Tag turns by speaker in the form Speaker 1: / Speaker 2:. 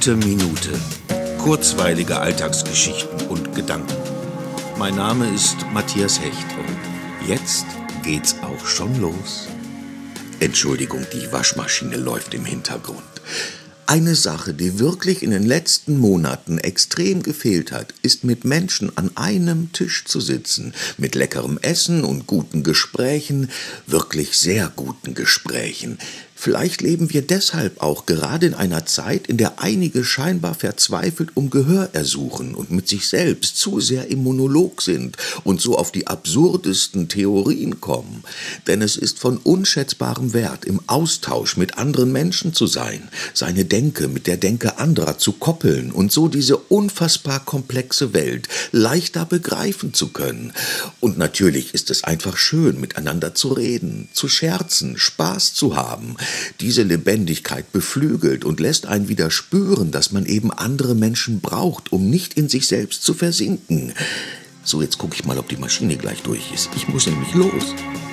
Speaker 1: Gute Minute. Kurzweilige Alltagsgeschichten und Gedanken. Mein Name ist Matthias Hecht und jetzt geht's auch schon los. Entschuldigung, die Waschmaschine läuft im Hintergrund. Eine Sache, die wirklich in den letzten Monaten extrem gefehlt hat, ist mit Menschen an einem Tisch zu sitzen, mit leckerem Essen und guten Gesprächen, wirklich sehr guten Gesprächen. Vielleicht leben wir deshalb auch gerade in einer Zeit, in der einige scheinbar verzweifelt um Gehör ersuchen und mit sich selbst zu sehr im Monolog sind und so auf die absurdesten Theorien kommen. Denn es ist von unschätzbarem Wert, im Austausch mit anderen Menschen zu sein, seine Denke mit der Denke anderer zu koppeln und so diese unfassbar komplexe Welt leichter begreifen zu können. Und natürlich ist es einfach schön, miteinander zu reden, zu scherzen, Spaß zu haben. Diese Lebendigkeit beflügelt und lässt einen wieder spüren, dass man eben andere Menschen braucht, um nicht in sich selbst zu versinken. So, jetzt gucke ich mal, ob die Maschine gleich durch ist. Ich muss nämlich los.